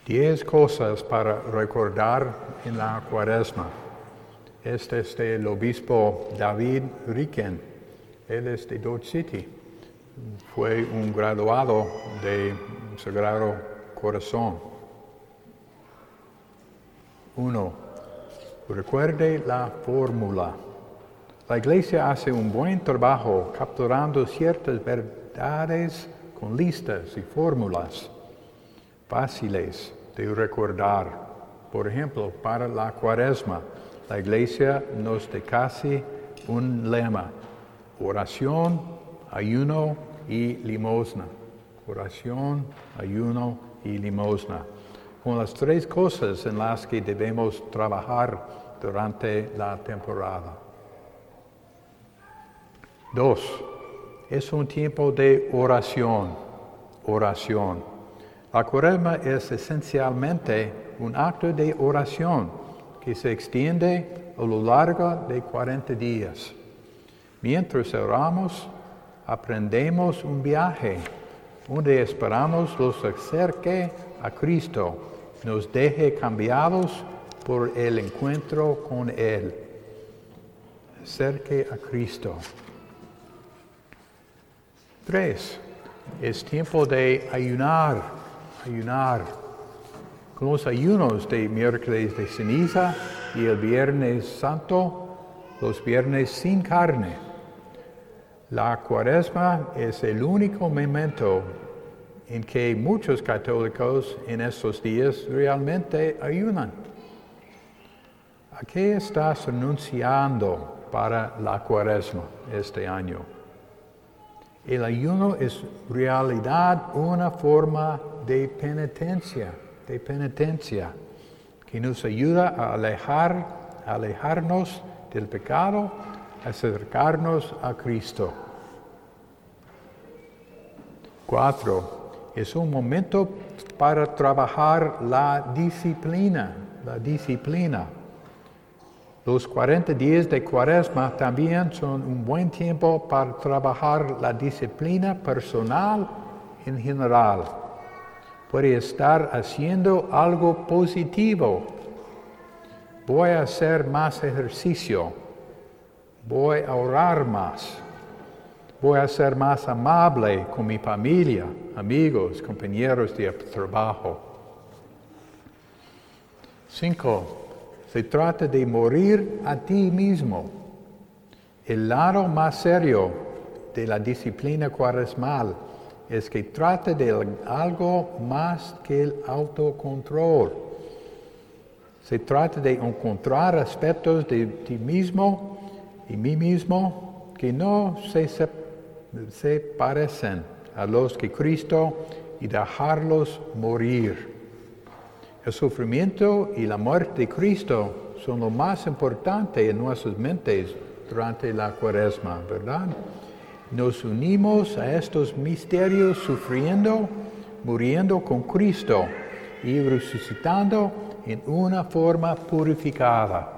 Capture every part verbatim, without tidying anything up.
Diez cosas para recordar en la Cuaresma. Este es del obispo David Ricken. Él es de Dodge City. Fue un graduado de Sagrado Corazón. Uno. Recuerde la fórmula. La Iglesia hace un buen trabajo capturando ciertas verdades con listas y fórmulas fáciles de recordar. Por ejemplo, para la Cuaresma, la Iglesia nos da casi un lema: oración, ayuno y limosna. Oración, ayuno y limosna. Con las tres cosas en las que debemos trabajar durante la temporada. Dos, es un tiempo de oración. Oración. La Cuaresma es esencialmente un acto de oración que se extiende a lo largo de cuarenta días. Mientras oramos, aprendemos un viaje donde esperamos los acerque a Cristo, nos deje cambiados por el encuentro con Él. Acerque a Cristo. Tres, es tiempo de ayunar. Ayunar. Con los ayunos de miércoles de ceniza y el viernes santo, los viernes sin carne. La Cuaresma es el único momento en que muchos católicos en estos días realmente ayunan. ¿A qué estás renunciando para la Cuaresma este año? El ayuno es en realidad una forma de penitencia, de penitencia, que nos ayuda a alejar, a alejarnos del pecado, a acercarnos a Cristo. Cuatro, es un momento para trabajar la disciplina, la disciplina. Los cuarenta días de Cuaresma también son un buen tiempo para trabajar la disciplina personal en general. Puede estar haciendo algo positivo. Voy a hacer más ejercicio. Voy a orar más. Voy a ser más amable con mi familia, amigos, compañeros de trabajo. Cinco. Se trata de morir a ti mismo. El lado más serio de la disciplina cuaresmal es que trata de algo más que el autocontrol. Se trata de encontrar aspectos de ti mismo y mí mismo que no se, se, se parecen a los que Cristo y dejarlos morir. El sufrimiento y la muerte de Cristo son lo más importante en nuestras mentes durante la Cuaresma, ¿verdad? Nos unimos a estos misterios sufriendo, muriendo con Cristo y resucitando en una forma purificada.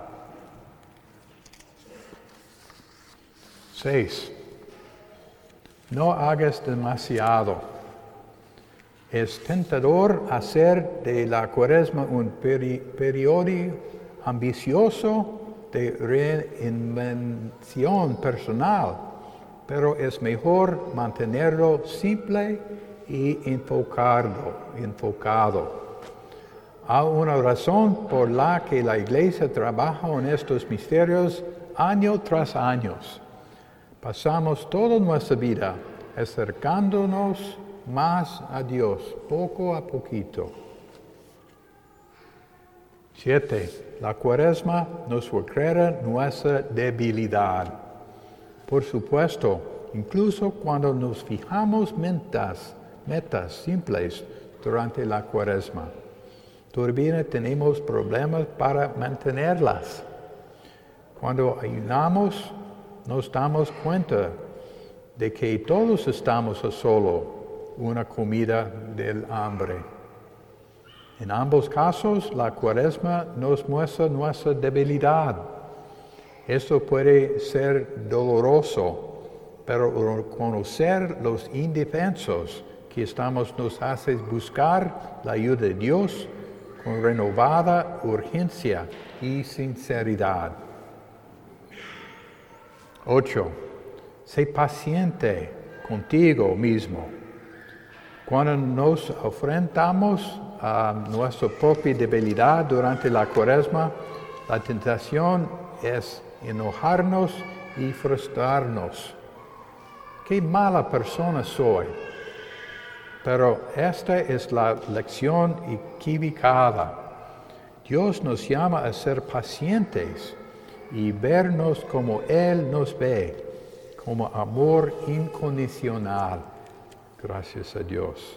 Seis. No hagas demasiado. Es tentador hacer de la Cuaresma un peri- periodo ambicioso de reinvención personal, pero es mejor mantenerlo simple y enfocado. enfocado. Hay una razón por la que la Iglesia trabaja en estos misterios año tras año. Pasamos toda nuestra vida acercándonos más a Dios, poco a poquito. Siete. La Cuaresma nos recuerda nuestra debilidad. Por supuesto, incluso cuando nos fijamos metas, metas simples durante la Cuaresma, todavía tenemos problemas para mantenerlas. Cuando ayunamos, nos damos cuenta de que todos estamos a solo una comida del hambre. En ambos casos, la Cuaresma nos muestra nuestra debilidad. Esto puede ser doloroso, pero reconocer los indefensos que estamos nos hace buscar la ayuda de Dios con renovada urgencia y sinceridad. Ocho. Sé paciente contigo mismo. Cuando nos enfrentamos a nuestra propia debilidad durante la Cuaresma, la tentación es enojarnos y frustrarnos. ¡Qué mala persona soy! Pero esta es la lección equivocada. Dios nos llama a ser pacientes y vernos como Él nos ve, como amor incondicional. Gracias a Dios.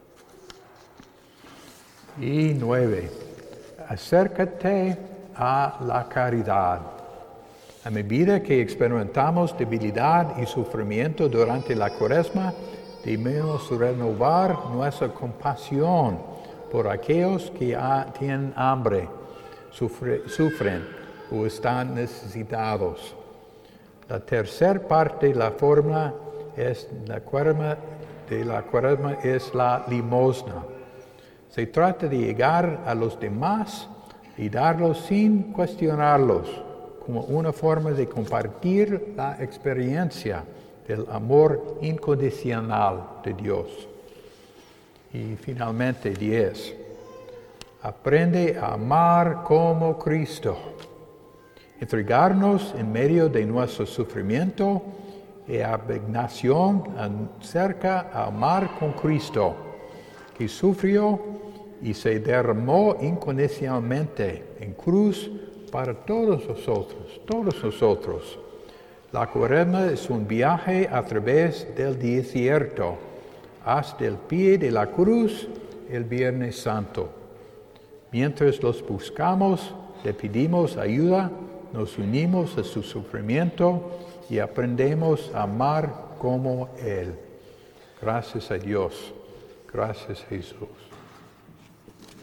Y nueve, acércate a la caridad. A medida que experimentamos debilidad y sufrimiento durante la Cuaresma, debemos renovar nuestra compasión por aquellos que ha, tienen hambre, sufre, sufren o están necesitados. La tercera parte de la fórmula es la cuaresma, de la Cuaresma es la limosna. Se trata de llegar a los demás y darlos sin cuestionarlos, como una forma de compartir la experiencia del amor incondicional de Dios. Y finalmente, diez. Aprende a amar como Cristo. Entregarnos en medio de nuestro sufrimiento y abnegación acerca a amar con Cristo, que sufrió y se derramó incondicionalmente en cruz para todos nosotros, todos nosotros. La Cuaresma es un viaje a través del desierto, hasta el pie de la cruz el Viernes Santo. Mientras los buscamos, le pedimos ayuda, nos unimos a su sufrimiento y aprendemos a amar como Él. Gracias a Dios. Gracias, Jesús.